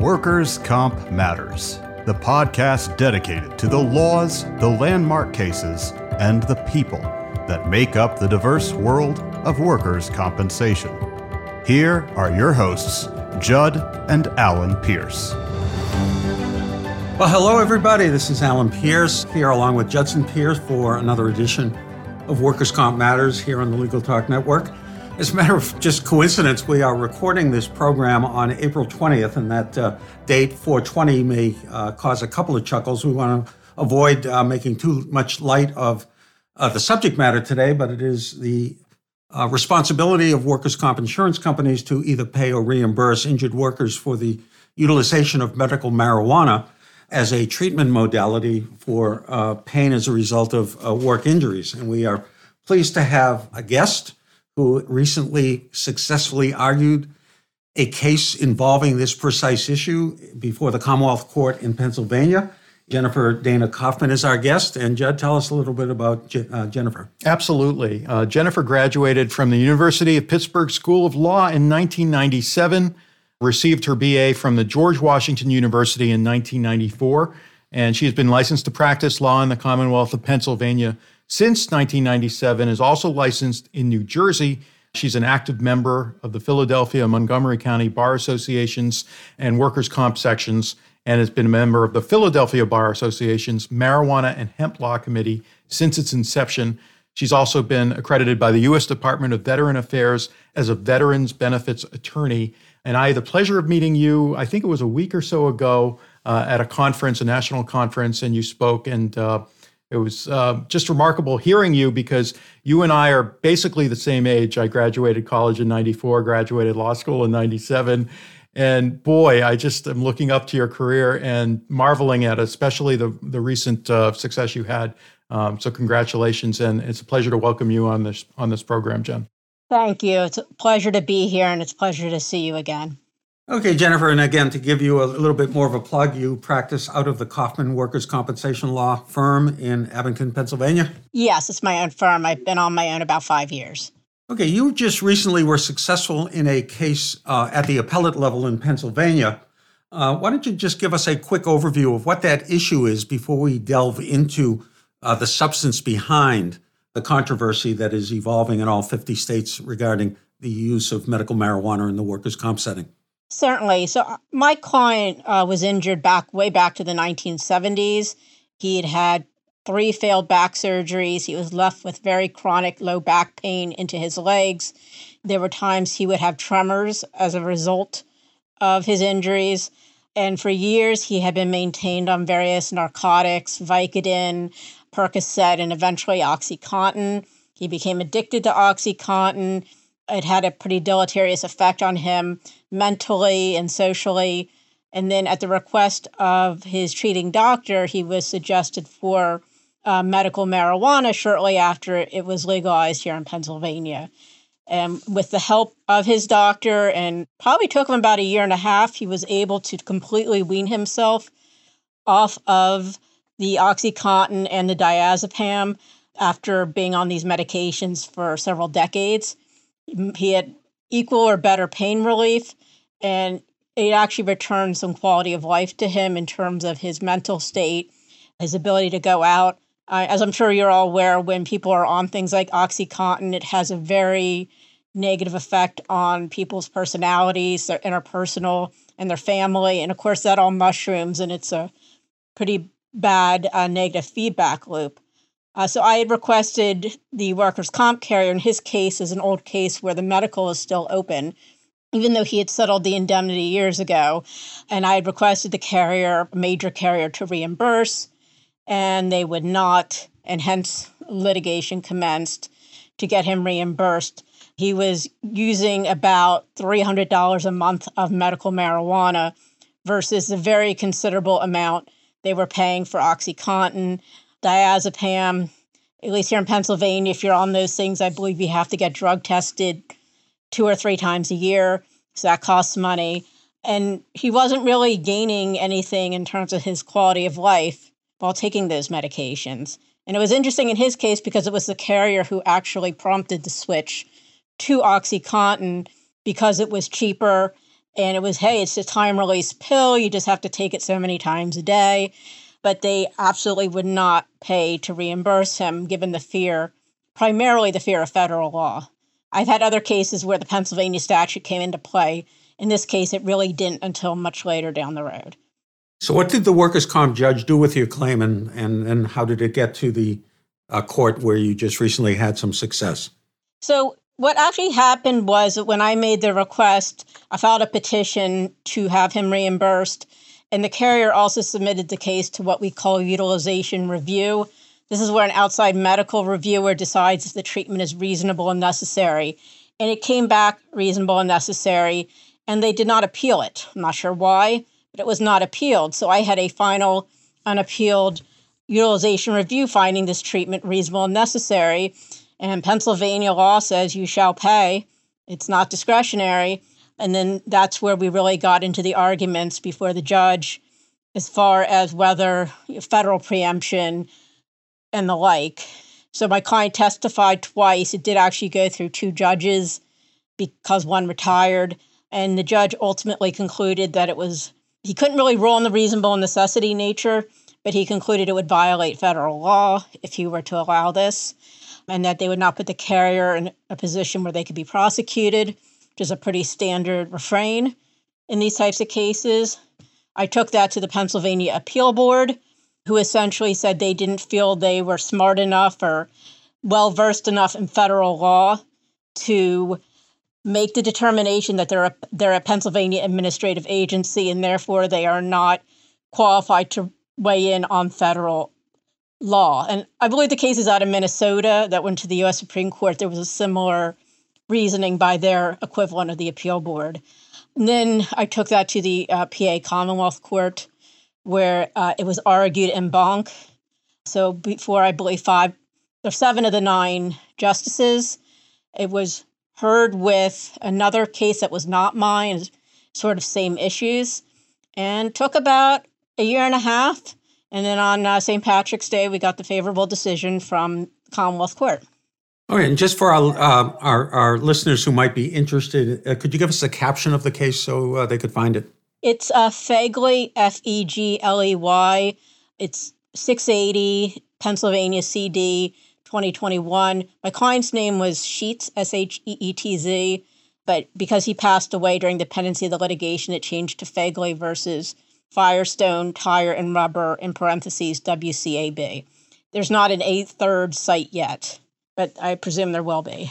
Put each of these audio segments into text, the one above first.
Workers' Comp Matters, the podcast dedicated to the laws, the landmark cases, and the people that make up the diverse world of workers' compensation. Here are your hosts, Judd and Alan Pierce. Well, hello, everybody. This is Alan Pierce here along with Judson Pierce for another edition of Workers' Comp Matters here on the Legal Talk Network. As a matter of just coincidence, we are recording this program on April 20th, and that date, 4/20, may cause a couple of chuckles. We want to avoid making too much light of the subject matter today, but it is the responsibility of workers' comp insurance companies to either pay or reimburse injured workers for the utilization of medical marijuana as a treatment modality for pain as a result of work injuries. And we are pleased to have a guest who recently successfully argued a case involving this precise issue before the Commonwealth Court in Pennsylvania. Jennifer Dana Kaufman is our guest. And Judd, tell us a little bit about Jennifer. Absolutely. Jennifer graduated from the University of Pittsburgh School of Law in 1997, received her BA from the George Washington University in 1994, and she has been licensed to practice law in the Commonwealth of Pennsylvania since 1997, is also licensed in New Jersey. She's an active member of the Philadelphia, Montgomery County Bar Associations and Workers' Comp sections, and has been a member of the Philadelphia Bar Association's Marijuana and Hemp Law Committee since its inception. She's also been accredited by the U.S. Department of Veteran Affairs as a Veterans Benefits Attorney. And I had the pleasure of meeting you, I think it was a week or so ago, at a conference, a national conference, and you spoke, and it was just remarkable hearing you because you and I are basically the same age. I graduated college in 94, graduated law school in 97. And boy, I just am looking up to your career and marveling at especially the recent success you had. So congratulations, and it's a pleasure to welcome you on this program, Jen. Thank you. It's a pleasure to be here, and it's a pleasure to see you again. Okay, Jennifer, and again, to give you a little bit more of a plug, you practice out of the Kaufman Workers' Compensation Law firm in Abington, Pennsylvania? Yes, it's my own firm. I've been on my own about 5 years. Okay, you just recently were successful in a case at the appellate level in Pennsylvania. Why don't you just give us a quick overview of what that issue is before we delve into the substance behind the controversy that is evolving in all 50 states regarding the use of medical marijuana in the workers' comp setting? Certainly. So my client was injured way back to the 1970s. He had had 3 failed back surgeries. He was left with very chronic low back pain into his legs. There were times he would have tremors as a result of his injuries. And for years, he had been maintained on various narcotics, Vicodin, Percocet, and eventually OxyContin. He became addicted to OxyContin. It had a pretty deleterious effect on him mentally and socially. And then at the request of his treating doctor, he was suggested for medical marijuana shortly after it was legalized here in Pennsylvania. And with the help of his doctor, and probably took him about a year and a half, he was able to completely wean himself off of the OxyContin and the diazepam after being on these medications for several decades. He had equal or better pain relief, and it actually returned some quality of life to him in terms of his mental state, his ability to go out. As I'm sure you're all aware, when people are on things like OxyContin, it has a very negative effect on people's personalities, their interpersonal, and their family. And of course, that all mushrooms, and it's a pretty bad negative feedback loop. So I had requested the workers' comp carrier, in his case is an old case where the medical is still open, even though he had settled the indemnity years ago. And I had requested the carrier, major carrier, to reimburse, and they would not, and hence litigation commenced to get him reimbursed. He was using about $300 a month of medical marijuana versus a very considerable amount they were paying for OxyContin, diazepam. At least here in Pennsylvania, if you're on those things, I believe you have to get drug tested 2 or 3 times a year. So that costs money. And he wasn't really gaining anything in terms of his quality of life while taking those medications. And it was interesting in his case because it was the carrier who actually prompted the switch to OxyContin because it was cheaper And it was, hey, it's a time-release pill. You just have to take it so many times a day. But they absolutely would not pay to reimburse him, given the fear, primarily the fear of federal law. I've had other cases where the Pennsylvania statute came into play. In this case, it really didn't until much later down the road. So what did the workers' comp judge do with your claim, and how did it get to the court where you just recently had some success? So what actually happened was that when I made the request, I filed a petition to have him reimbursed, and the carrier also submitted the case to what we call utilization review. This is where an outside medical reviewer decides if the treatment is reasonable and necessary. And it came back reasonable and necessary, and they did not appeal it. I'm not sure why, but it was not appealed. So I had a final unappealed utilization review finding this treatment reasonable and necessary. And Pennsylvania law says you shall pay. It's not discretionary. And then that's where we really got into the arguments before the judge as far as whether federal preemption and the like. So my client testified twice. It did actually go through two judges because one retired. And the judge ultimately concluded that he couldn't really rule on the reasonable necessity nature, but he concluded it would violate federal law if he were to allow this, and that they would not put the carrier in a position where they could be prosecuted, which is a pretty standard refrain in these types of cases. I took that to the Pennsylvania Appeal Board, who essentially said they didn't feel they were smart enough or well-versed enough in federal law to make the determination that they're a Pennsylvania administrative agency, and therefore they are not qualified to weigh in on federal law. And I believe the case is out of Minnesota that went to the U.S. Supreme Court. There was a similar reasoning by their equivalent of the appeal board. And then I took that to the PA Commonwealth Court, where it was argued en banc. So before, I believe, 5 or 7 of the 9 justices, it was heard with another case that was not mine, sort of same issues, and took about a year and a half. And then on St. Patrick's Day, we got the favorable decision from Commonwealth Court. Okay, and just for our listeners who might be interested, could you give us a caption of the case so they could find it? It's Fegley, Fegley. It's 680 Pennsylvania CD 2021. My client's name was Sheets, Sheetz, but because he passed away during the pendency of the litigation, it changed to Fegley versus Firestone Tire and Rubber, in parentheses, WCAB. There's not an A3rd site yet, but I presume there will be.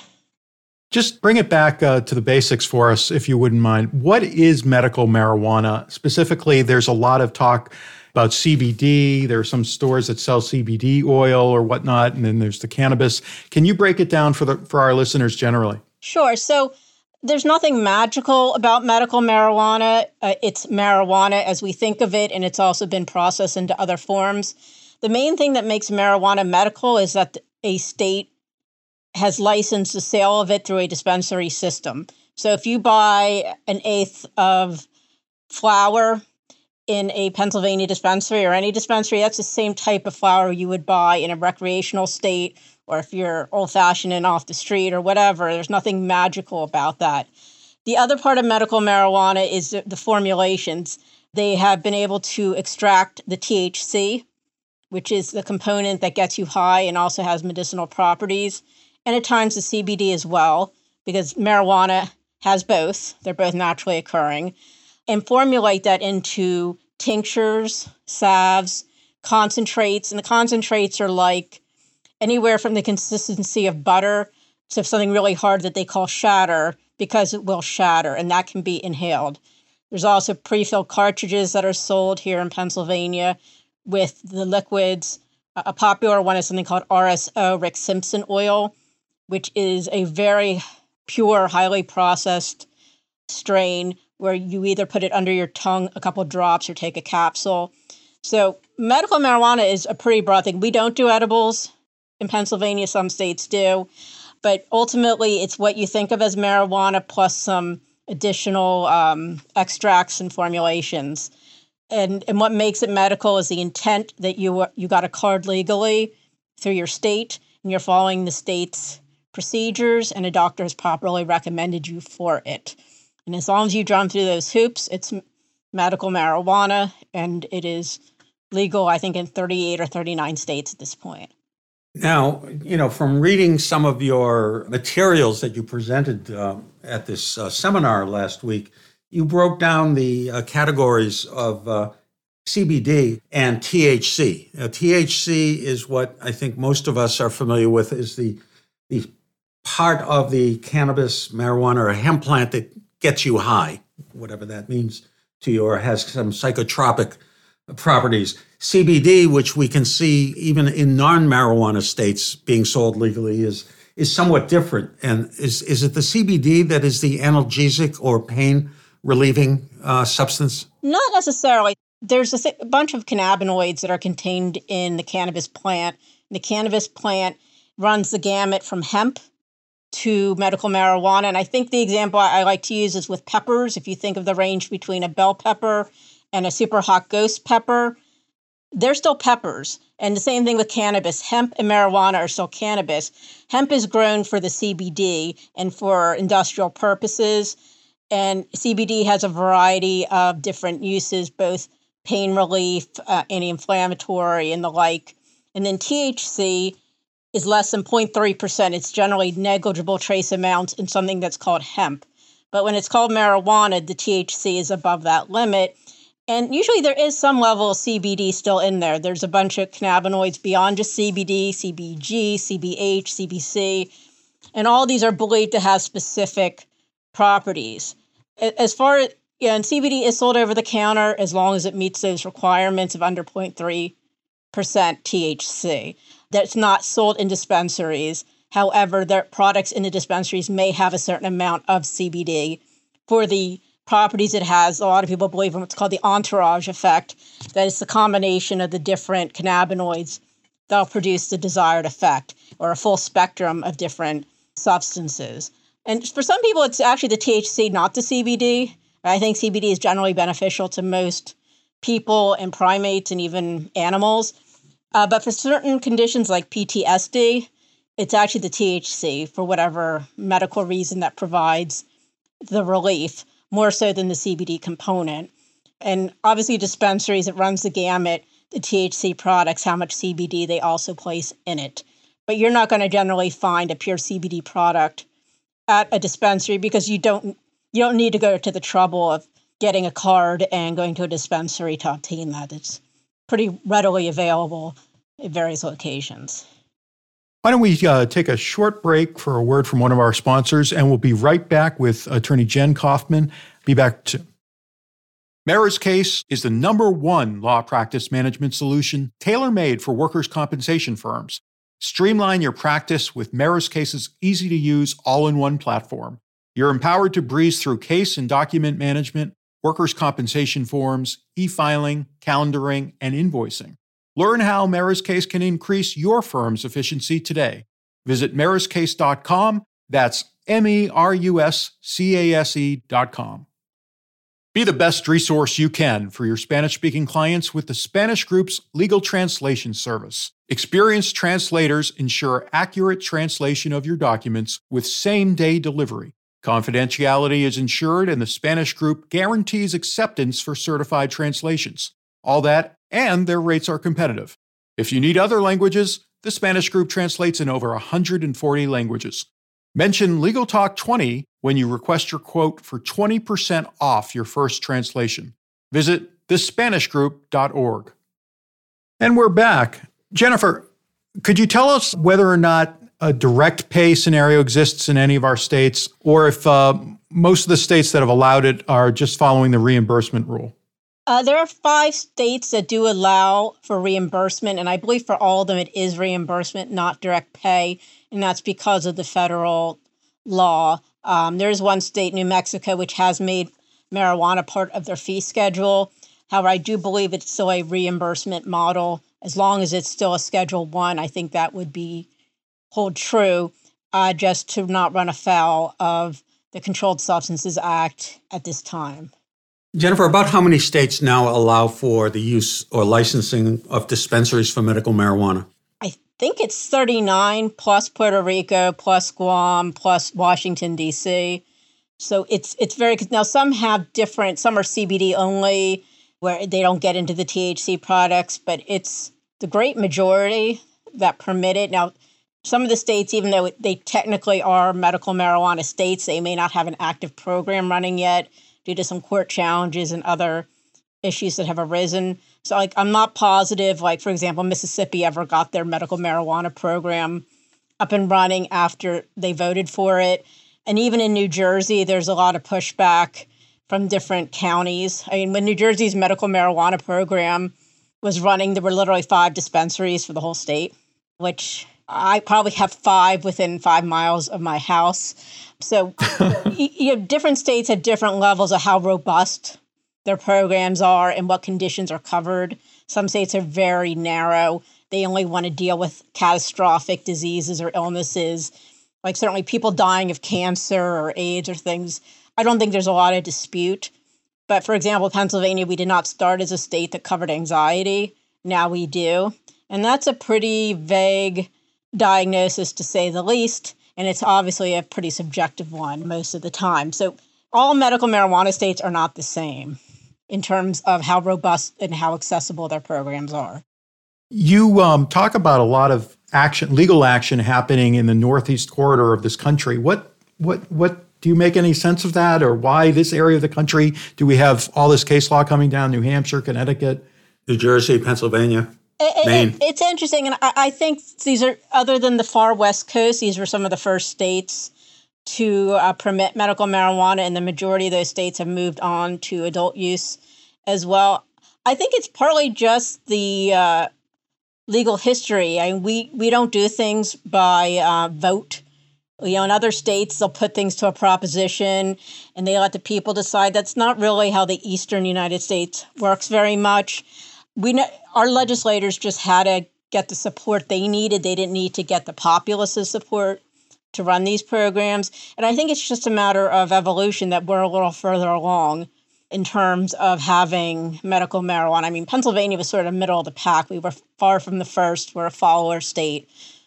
Just bring it back to the basics for us, if you wouldn't mind. What is medical marijuana? Specifically, there's a lot of talk about CBD. There are some stores that sell CBD oil or whatnot, and then there's the cannabis. Can you break it down for our listeners generally? Sure. So there's nothing magical about medical marijuana. It's marijuana as we think of it, and it's also been processed into other forms. The main thing that makes marijuana medical is that a state has licensed the sale of it through a dispensary system. So if you buy an eighth of flower in a Pennsylvania dispensary or any dispensary, that's the same type of flower you would buy in a recreational state, or if you're old-fashioned and off the street or whatever. There's nothing magical about that. The other part of medical marijuana is the formulations. They have been able to extract the THC, which is the component that gets you high and also has medicinal properties, and at times the CBD as well, because marijuana has both. They're both naturally occurring, and formulate that into tinctures, salves, concentrates. And the concentrates are like anywhere from the consistency of butter to something really hard that they call shatter, because it will shatter, and that can be inhaled. There's also pre-filled cartridges that are sold here in Pennsylvania with the liquids. A popular one is something called RSO, Rick Simpson oil, which is a very pure, highly processed strain where you either put it under your tongue, a couple drops, or take a capsule. So medical marijuana is a pretty broad thing. We don't do edibles in Pennsylvania. Some states do. But ultimately, it's what you think of as marijuana plus some additional extracts and formulations. And what makes it medical is the intent that you got a card legally through your state, and you're following the state's procedures, and a doctor has properly recommended you for it. And as long as you jump through those hoops, it's medical marijuana, and it is legal, I think, in 38 or 39 states at this point. Now, from reading some of your materials that you presented at this seminar last week, you broke down the categories of CBD and THC. Now, THC is what I think most of us are familiar with, is the part of the cannabis, marijuana, or hemp plant that gets you high, whatever that means to you, or has some psychotropic properties. CBD, which we can see even in non-marijuana states being sold legally, is somewhat different. And is it the CBD that is the analgesic or pain-relieving substance? Not necessarily. There's a bunch of cannabinoids that are contained in the cannabis plant. The cannabis plant runs the gamut from hemp to medical marijuana. And I think the example I like to use is with peppers. If you think of the range between a bell pepper and a super hot ghost pepper, they're still peppers. And the same thing with cannabis. Hemp and marijuana are still cannabis. Hemp is grown for the CBD and for industrial purposes. And CBD has a variety of different uses, both pain relief, anti-inflammatory, and the like. And then THC is less than 0.3%. It's generally negligible trace amounts in something that's called hemp. But when it's called marijuana, the THC is above that limit. And usually there is some level of CBD still in there. There's a bunch of cannabinoids beyond just CBD, CBG, CBH, CBC, and all these are believed to have specific properties. As far as, and CBD is sold over the counter as long as it meets those requirements of under 0.3% THC. That's not sold in dispensaries. However, their products in the dispensaries may have a certain amount of CBD for the properties it has. A lot of people believe in what's called the entourage effect, that it's the combination of the different cannabinoids that'll produce the desired effect, or a full spectrum of different substances. And for some people, it's actually the THC, not the CBD. I think CBD is generally beneficial to most people and primates and even animals. But for certain conditions like PTSD, it's actually the THC for whatever medical reason that provides the relief, more so than the CBD component. And obviously dispensaries, it runs the gamut, the THC products, how much CBD they also place in it. But you're not going to generally find a pure CBD product at a dispensary because you don't need to go to the trouble of getting a card and going to a dispensary to obtain that. It's pretty readily available at various locations. Why don't we take a short break for a word from one of our sponsors, and we'll be right back with Attorney Jen Kaufman. Be back soon. Mara's Case is the #1 law practice management solution tailor-made for workers' compensation firms. Streamline your practice with Mara's Case's easy-to-use all-in-one platform. You're empowered to breeze through case and document management, workers' compensation forms, e-filing, calendaring, and invoicing. Learn how Mara's Case can increase your firm's efficiency today. Visit meruscase.com. That's MERUSCASE.com. Be the best resource you can for your Spanish-speaking clients with the Spanish Group's legal translation service. Experienced translators ensure accurate translation of your documents with same-day delivery. Confidentiality is ensured, and the Spanish Group guarantees acceptance for certified translations. All that, and their rates are competitive. If you need other languages, the Spanish Group translates in over 140 languages. Mention Legal Talk 20 when you request your quote for 20% off your first translation. Visit thespanishgroup.org. And we're back. Jennifer, could you tell us whether or not a direct pay scenario exists in any of our states, or if most of the states that have allowed it are just following the reimbursement rule? There are 5 states that do allow for reimbursement, and I believe for all of them it is reimbursement, not direct pay, and that's because of the federal law. There's one state, New Mexico, which has made marijuana part of their fee schedule. However, I do believe it's still a reimbursement model. As long as it's still a Schedule 1, I think that would hold true, just to not run afoul of the Controlled Substances Act at this time. Jennifer, about how many states now allow for the use or licensing of dispensaries for medical marijuana? I think it's 39 plus Puerto Rico, plus Guam, plus Washington, D.C. So it's very, now some have different, some are CBD only, where they don't get into the THC products, but it's the great majority that permit it. Now, some of the states, even though they technically are medical marijuana states, they may not have an active program running yet due to some court challenges and other issues that have arisen. So like, I'm not positive, like, for example, Mississippi ever got their medical marijuana program up and running after they voted for it. And even in New Jersey, there's a lot of pushback from different counties. I mean, when New Jersey's medical marijuana program was running, there were literally 5 dispensaries for the whole state, which I probably have 5 within 5 miles of my house. So different states have different levels of how robust their programs are and what conditions are covered. Some states are very narrow. They only want to deal with catastrophic diseases or illnesses, like certainly people dying of cancer or AIDS or things. I don't think there's a lot of dispute. But for example, Pennsylvania, we did not start as a state that covered anxiety. Now we do. And that's a pretty vague diagnosis, to say the least, and it's obviously a pretty subjective one most of the time. So all medical marijuana states are not the same in terms of how robust and how accessible their programs are. You talk about a lot of action, legal action happening in the northeast corridor of this country. What do you make any sense of that, or why this area of the country? Do we have all this case law coming down New Hampshire, Connecticut, New Jersey, Pennsylvania? Maine. It's interesting, and I think these are, other than the far West Coast, these were some of the first states to permit medical marijuana, and the majority of those states have moved on to adult use as well. I think it's partly just the legal history. I mean, we don't do things by vote. You know, in other states, they'll put things to a proposition and they let the people decide. That's not really how the Eastern United States works very much. Our legislators just had to get the support they needed. They didn't need to get the populace's support to run these programs. And I think it's just a matter of evolution that we're a little further along in terms of having medical marijuana. I mean, Pennsylvania was sort of middle of the pack. We were far from the first. We're a follower state,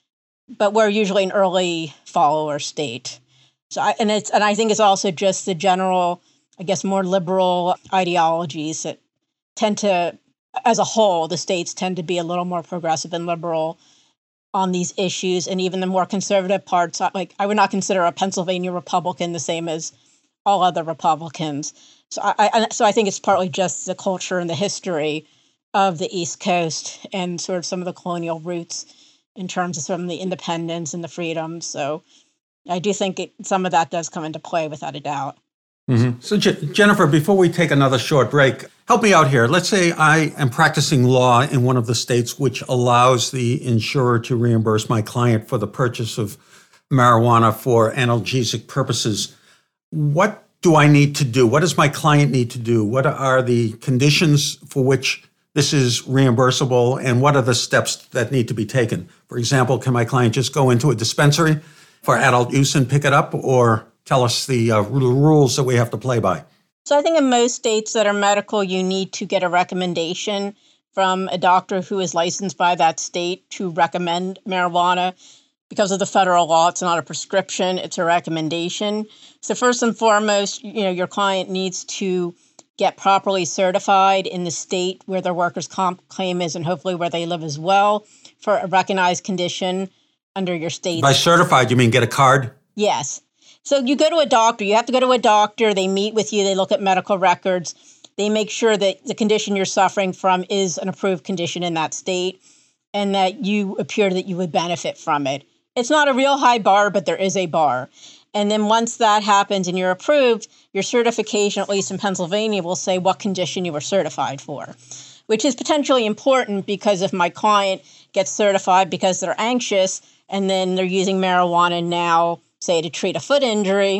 but we're usually an early follower state. So, I think it's also just the general, I guess, more liberal ideologies that tend to, as a whole, the states tend to be a little more progressive and liberal on these issues. And even the more conservative parts, like I would not consider a Pennsylvania Republican the same as all other Republicans. So I think it's partly just the culture and the history of the East Coast and sort of some of the colonial roots in terms of some of the independence and the freedoms. So I do think some of that does come into play without a doubt. Mm-hmm. So Jennifer, before we take another short break, help me out here. Let's say I am practicing law in one of the states which allows the insurer to reimburse my client for the purchase of marijuana for analgesic purposes. What do I need to do? What does my client need to do? What are the conditions for which this is reimbursable, and what are the steps that need to be taken? For example, can my client just go into a dispensary for adult use and pick it up, or tell us the rules that we have to play by? So I think in most states that are medical, you need to get a recommendation from a doctor who is licensed by that state to recommend marijuana. Because of the federal law, it's not a prescription, it's a recommendation. So first and foremost, your client needs to get properly certified in the state where their workers' comp claim is, and hopefully where they live as well, for a recognized condition under your state. By certified, you mean get a card? Yes. So you go to a doctor. You have to go to a doctor. They meet with you. They look at medical records. They make sure that the condition you're suffering from is an approved condition in that state and that you appear that you would benefit from it. It's not a real high bar, but there is a bar. And then once that happens and you're approved, your certification, at least in Pennsylvania, will say what condition you were certified for, which is potentially important because if my client gets certified because they're anxious and then they're using marijuana now, say, to treat a foot injury,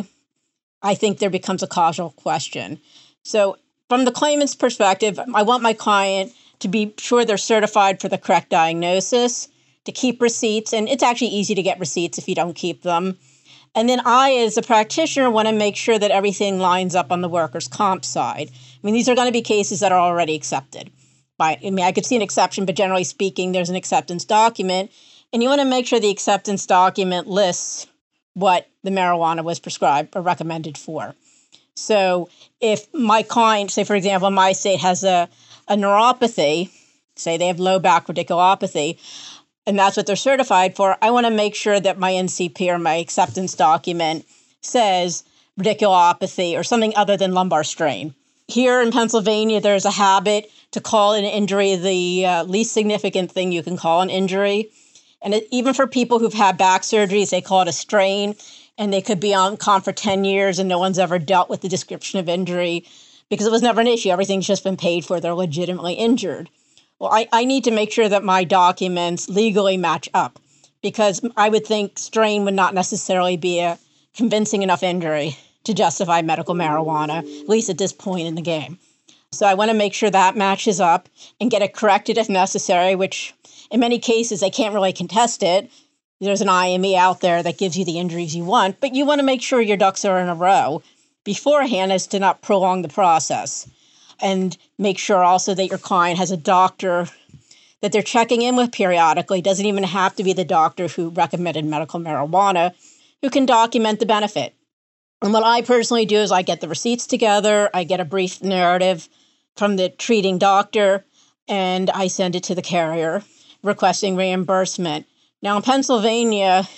I think there becomes a causal question. So from the claimant's perspective, I want my client to be sure they're certified for the correct diagnosis, to keep receipts, and it's actually easy to get receipts if you don't keep them. And then I, as a practitioner, want to make sure that everything lines up on the workers' comp side. I mean, these are going to be cases that are already accepted. I could see an exception, but generally speaking, there's an acceptance document. And you want to make sure the acceptance document lists what the marijuana was prescribed or recommended for. So if my client, say, for example, my state has a neuropathy, say they have low back radiculopathy, and that's what they're certified for, I want to make sure that my NCP or my acceptance document says radiculopathy or something other than lumbar strain. Here in Pennsylvania, there's a habit to call an injury the least significant thing you can call an injury. And even for people who've had back surgeries, they call it a strain, and they could be on comp for 10 years and no one's ever dealt with the description of injury because it was never an issue. Everything's just been paid for. They're legitimately injured. Well, I need to make sure that my documents legally match up because I would think strain would not necessarily be a convincing enough injury to justify medical marijuana, at least at this point in the game. So I want to make sure that matches up and get it corrected if necessary, which in many cases, they can't really contest it. There's an IME out there that gives you the injuries you want, but you want to make sure your ducks are in a row beforehand as to not prolong the process. And make sure also that your client has a doctor that they're checking in with periodically. It doesn't even have to be the doctor who recommended medical marijuana, who can document the benefit. And what I personally do is I get the receipts together, I get a brief narrative from the treating doctor, and I send it to the carrier requesting reimbursement. Now in Pennsylvania,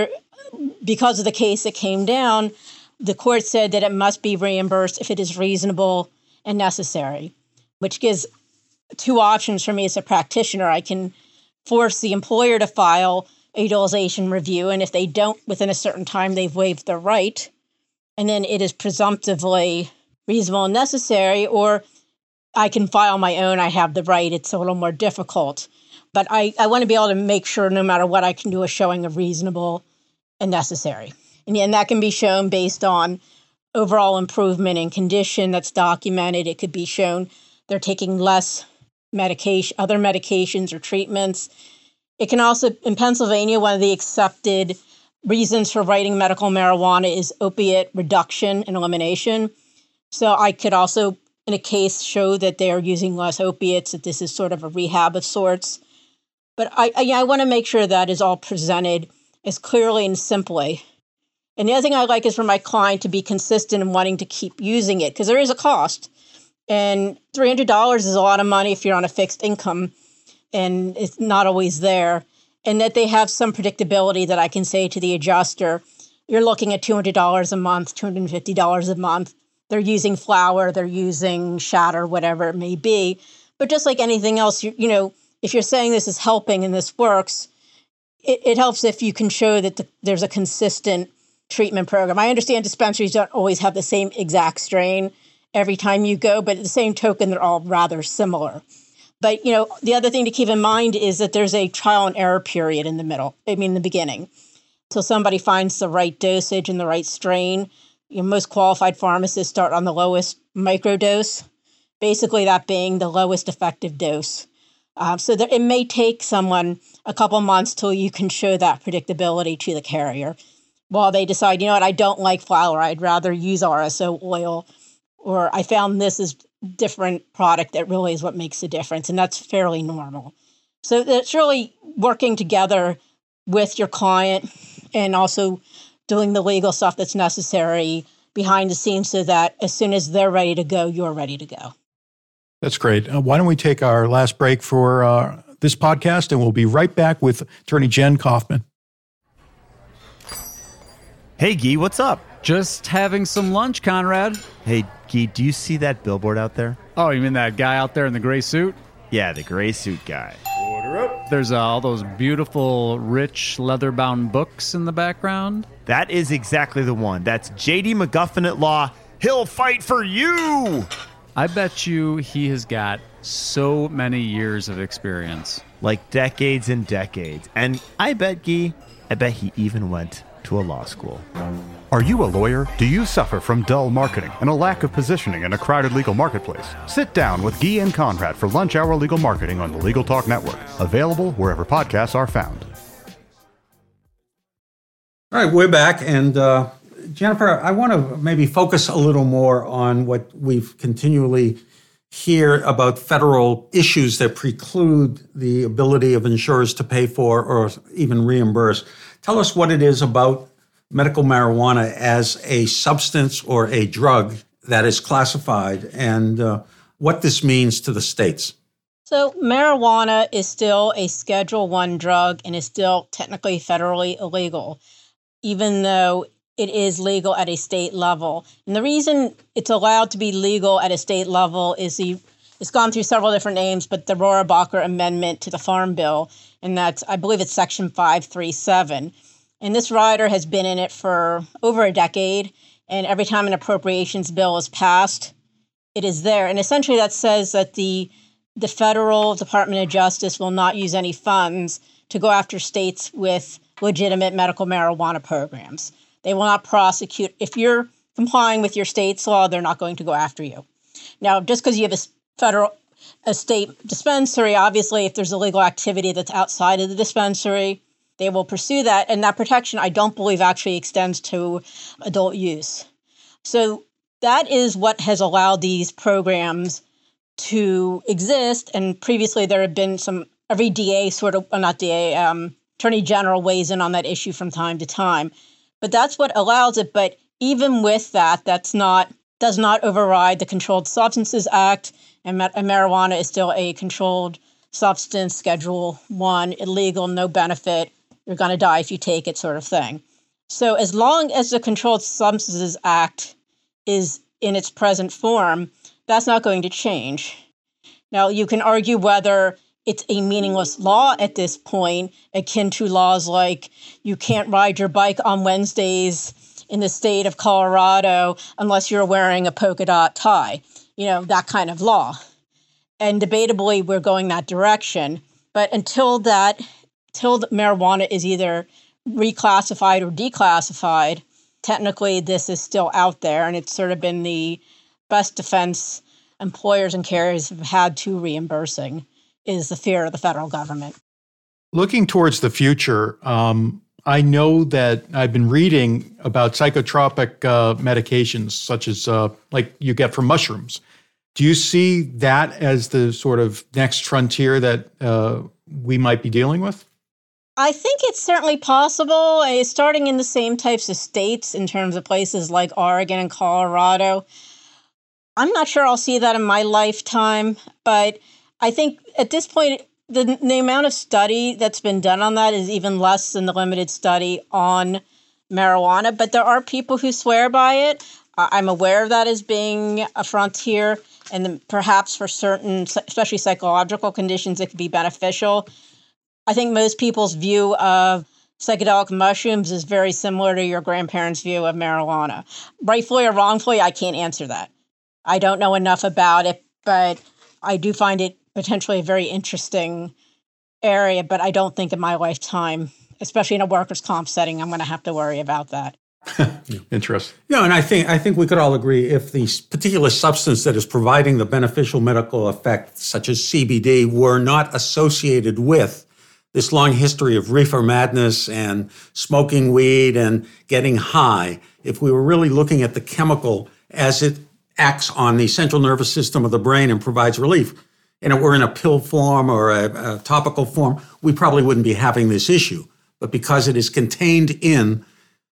because of the case that came down, the court said that it must be reimbursed if it is reasonable and necessary, which gives two options for me as a practitioner. I can force the employer to file a utilization review, and if they don't within a certain time, they've waived their right, and then it is presumptively reasonable and necessary, or I can file my own. I have the right. It's a little more difficult. But I want to be able to make sure no matter what I can do a showing of reasonable and necessary. And that can be shown based on overall improvement in condition that's documented. It could be shown they're taking less medication, other medications or treatments. It can also, in Pennsylvania, one of the accepted reasons for writing medical marijuana is opiate reduction and elimination. So I could also, in a case, show that they're using less opiates, that this is sort of a rehab of sorts. But I want to make sure that is all presented as clearly and simply. And the other thing I like is for my client to be consistent in wanting to keep using it, because there is a cost. And $300 is a lot of money if you're on a fixed income, and it's not always there. And that they have some predictability that I can say to the adjuster, you're looking at $200 a month, $250 a month. They're using flour, they're using shatter, whatever it may be. But just like anything else, if you're saying this is helping and this works, it helps if you can show that there's a consistent treatment program. I understand dispensaries don't always have the same exact strain every time you go, but at the same token, they're all rather similar. But, the other thing to keep in mind is that there's a trial and error period in the beginning, till somebody finds the right dosage and the right strain. Most qualified pharmacists start on the lowest microdose, basically that being the lowest effective dose. So it may take someone a couple months till you can show that predictability to the carrier. While they decide, I don't like flour, I'd rather use RSO oil, or I found this is different product that really is what makes the difference, and that's fairly normal. So it's really working together with your client and also doing the legal stuff that's necessary behind the scenes so that as soon as they're ready to go, you're ready to go. That's great. Why don't we take our last break for this podcast, and we'll be right back with Attorney Jen Kaufman. Hey, Guy, what's up? Just having some lunch, Conrad. Hey, Guy, do you see that billboard out there? Oh, you mean that guy out there in the gray suit? Yeah, the gray suit guy. Order up. There's all those beautiful, rich, leather-bound books in the background. That is exactly the one. That's J.D. McGuffin at Law. He'll fight for you! I bet you he has got so many years of experience. Like decades and decades. And I bet he even went to a law school. Are you a lawyer? Do you suffer from dull marketing and a lack of positioning in a crowded legal marketplace? Sit down with Guy and Conrad for Lunch Hour Legal Marketing on the Legal Talk Network. Available wherever podcasts are found. All right, we're back. And Jennifer, I want to maybe focus a little more on what we've continually hear about federal issues that preclude the ability of insurers to pay for or even reimburse. Tell us what it is about medical marijuana as a substance or a drug that is classified and what this means to the states. So marijuana is still a Schedule I drug and is still technically federally illegal, even though it is legal at a state level. And the reason it's allowed to be legal at a state level is it's gone through several different names, but the Rohrabacher Amendment to the Farm Bill, and I believe it's Section 537. And this rider has been in it for over a decade, and every time an appropriations bill is passed, it is there. And essentially that says that the federal Department of Justice will not use any funds to go after states with legitimate medical marijuana programs. They will not prosecute. If you're complying with your state's law, they're not going to go after you. Now, just because you have a state dispensary, obviously, if there's illegal activity that's outside of the dispensary, they will pursue that. And that protection, I don't believe, actually extends to adult use. So that is what has allowed these programs to exist. And previously, there had been every DA Attorney General weighs in on that issue from time to time. But that's what allows it. But even with that, does not override the Controlled Substances Act, and marijuana is still a controlled substance, Schedule I, illegal, no benefit, you're going to die if you take it sort of thing. So as long as the Controlled Substances Act is in its present form, that's not going to change. Now, you can argue whether it's a meaningless law at this point, akin to laws like you can't ride your bike on Wednesdays in the state of Colorado unless you're wearing a polka dot tie, that kind of law. And debatably, we're going that direction. But until the marijuana is either reclassified or declassified, technically this is still out there. And it's sort of been the best defense employers and carriers have had to reimbursing is the fear of the federal government. Looking towards the future, I know that I've been reading about psychotropic medications, such as like you get from mushrooms. Do you see that as the sort of next frontier that we might be dealing with? I think it's certainly possible, starting in the same types of states in terms of places like Oregon and Colorado. I'm not sure I'll see that in my lifetime, but I think at this point, the amount of study that's been done on that is even less than the limited study on marijuana. But there are people who swear by it. I'm aware of that as being a frontier, and then perhaps for certain, especially psychological conditions, it could be beneficial. I think most people's view of psychedelic mushrooms is very similar to your grandparents' view of marijuana. Rightfully or wrongfully, I can't answer that. I don't know enough about it, but I do find it potentially a very interesting area, but I don't think in my lifetime, especially in a workers' comp setting, I'm going to have to worry about that. Interesting. And I think we could all agree if the particular substance that is providing the beneficial medical effect, such as CBD, were not associated with this long history of reefer madness and smoking weed and getting high, if we were really looking at the chemical as it acts on the central nervous system of the brain and provides relief, and it were in a pill form or a topical form, we probably wouldn't be having this issue. But because it is contained in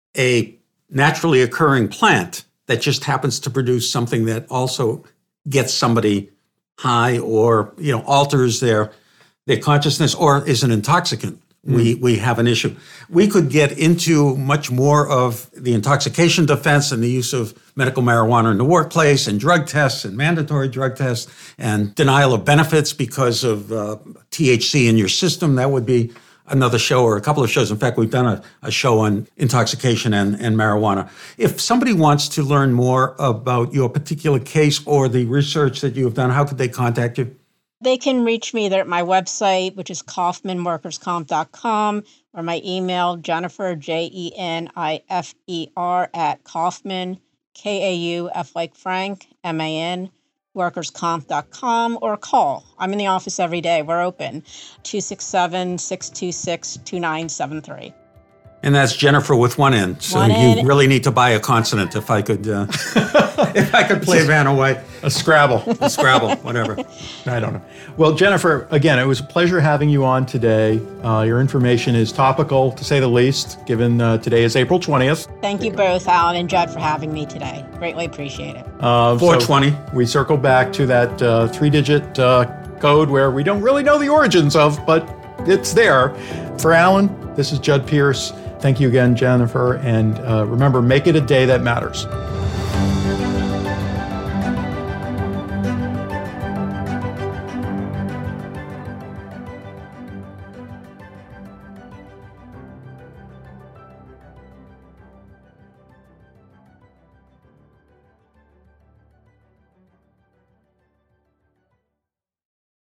a naturally occurring plant that just happens to produce something that also gets somebody high or alters their consciousness or is an intoxicant, we have an issue. We could get into much more of the intoxication defense and the use of medical marijuana in the workplace and drug tests and mandatory drug tests and denial of benefits because of THC in your system. That would be another show or a couple of shows. In fact, we've done a show on intoxication and marijuana. If somebody wants to learn more about your particular case or the research that you have done, how could they contact you? They can reach me there at my website, which is KaufmanWorkersComp.com, or my email, Jennifer, JENIFER, at Kaufman, KAUF like Frank, MAN, workerscomp.com, or call. I'm in the office every day. We're open, 267-626-2973. And that's Jennifer with one N. So One you N. really need to buy a consonant if I could if I could play Vanna White. A Scrabble. Scrabble, whatever. I don't know. Well, Jennifer, again, it was a pleasure having you on today. Your information is topical, to say the least, given today is April 20th. Thank you both, Alan and Judd, for having me today. Greatly appreciate it. 420. So we circle back to that 3-digit code where we don't really know the origins of, but it's there. For Alan, this is Judd Pierce. Thank you again, Jennifer. And remember, make it a day that matters.